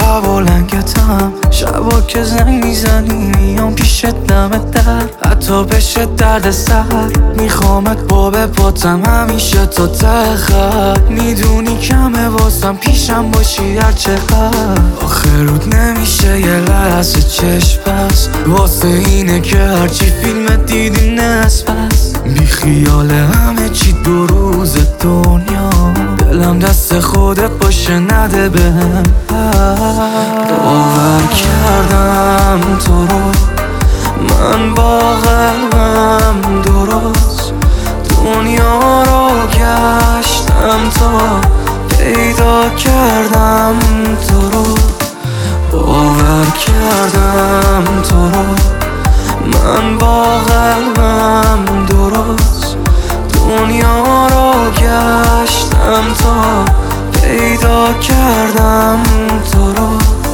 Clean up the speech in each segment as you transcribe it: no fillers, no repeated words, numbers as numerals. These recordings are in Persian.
هوا لنگتم، شبا که زنگ میزنی میام پیشت دمت در، حتی بشه درد سر میخوامت با پاتم همیشه تا ته خط. میدونی کمه واسم پیشم باشی هر چقدر، آخه رود نمیشه یه لحظه چشم بس، واسه اینه که هرچی فیلمت دیدی نصف بس. بی خیال همه چی دو روز دنیا، دلم دست خودت باشه نده بهم. باور کردم تو رو من با قلبم درست، دنیا رو گشتم تا پیدا کردم تو رو. باور کردم تو رو من با قلبم درست، دنیا رو گشتم تا پیدا کردم تو رو.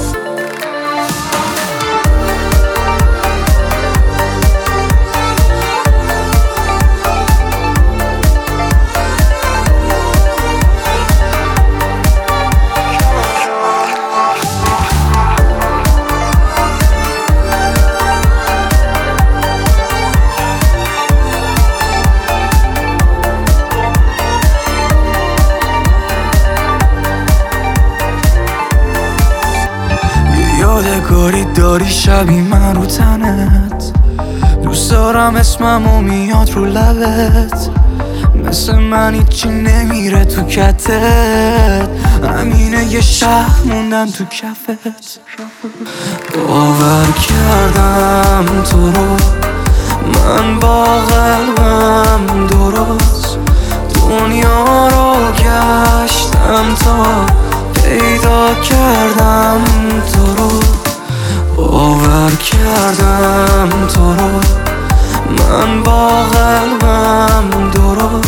یادگاری داری شبیه من رو تنت، دوست دارم اسممو میاد رو لبت، مثل من هیچی نمیره تو کتت، همینه یه شهر موندن تو کفت. باور کردم تو رو من با قلبم درست، دنیا رو گشتم تا پیدا کردم تو رو. باور کردم تو رو من با قلبم درست،